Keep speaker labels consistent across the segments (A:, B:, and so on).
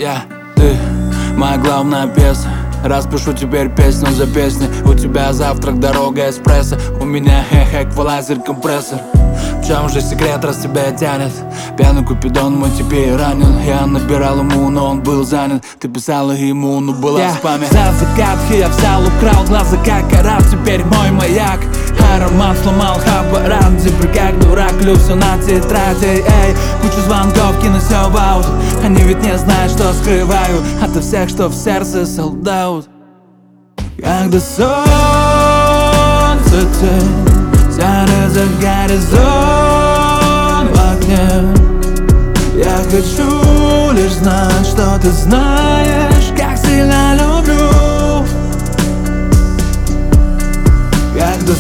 A: Ты моя главная песня. Распишу теперь песню за песней. У тебя завтрак, дорога, эспрессо. У меня эквалайзер, компрессор. В чем же секрет, раз тебя тянет? Пьяный Купидон, мой теперь ранен. Я набирал ему, но он был занят. Ты писала ему, но была в спаме.
B: За закатки я взял, украл глаза, как араб. Теперь мой маяк. Аромат сломал хабаран. Теперь как дурак, люблю на тетради. Эй, кучу звонков, кину все в аут. Они ведь не знают, что скрываю ото всех, что в сердце солдат. Когда солнце тянет за горизонт в окне, я хочу лишь знать, что ты знаешь, как сильно люблю. Когда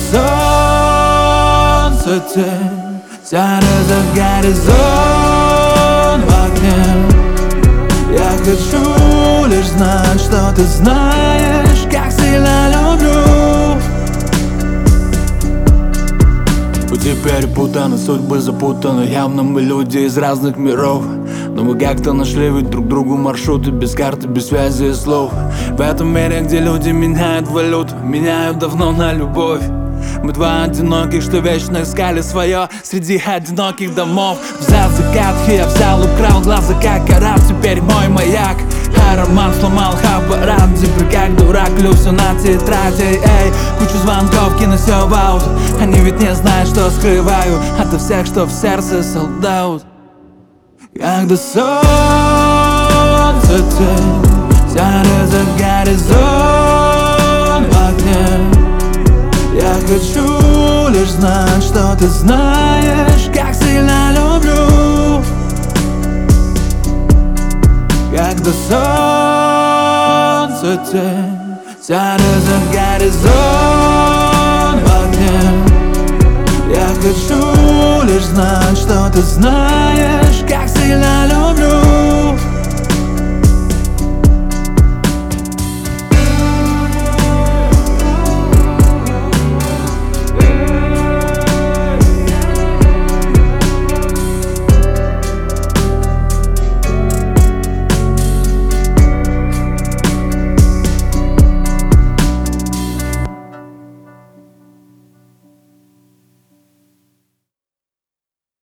B: солнце тянет за горизонт в окне, я хочу лишь знать, что ты знаешь, как сильно люблю.
A: Теперь путаны, судьбы запутаны. Явно мы люди из разных миров, но мы как-то нашли ведь друг другу маршруты. Без карты, без связи и слов. В этом мире, где люди меняют валюту, меняют давно на любовь. Мы два одиноких, что вечно искали свое среди одиноких домов.
B: За закатки я взял, украл глаза, как араб. Теперь мой маяк. Аромат сломал хабаран. Теперь как дурак, люблю на тетради. Эй, кучу звонков, кину все в аут. Они ведь не знают, что скрываю ото всех, что в сердце солдат. Когда солнце тянет за горизонт в окне, я хочу лишь знать, что ты знаешь, как сильно люблю. Когда солнце тянет за горизонт в окне, я хочу лишь знать, что ты знаешь, как сильно